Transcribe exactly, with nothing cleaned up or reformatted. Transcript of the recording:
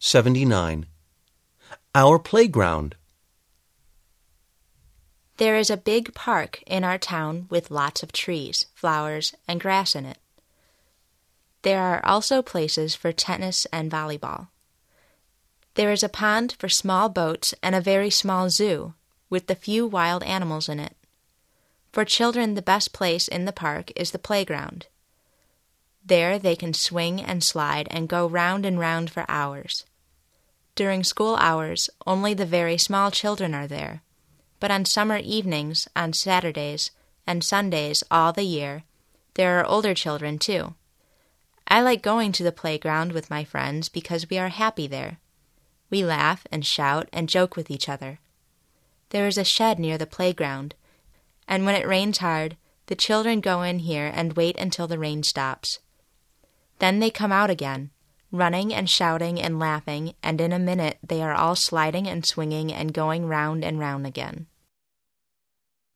seventy-nine. Our playground. There is a big park in our town with lots of trees, flowers, and grass in it. There are also places for tennis and volleyball. There is a pond for small boats and a very small zoo with the few wild animals in it. For children, the best place in the park is the playground. There they can swing and slide and go round and round for hours. During school hours, only the very small children are there, but on summer evenings, on Saturdays, and Sundays all the year, there are older children too. I like going to the playground with my friends because we are happy there. We laugh and shout and joke with each other. There is a shed near the playground, and when it rains hard, the children go in here and wait until the rain stops. Then they come out again, running and shouting and laughing, and in a minute they are all sliding and swinging and going round and round again.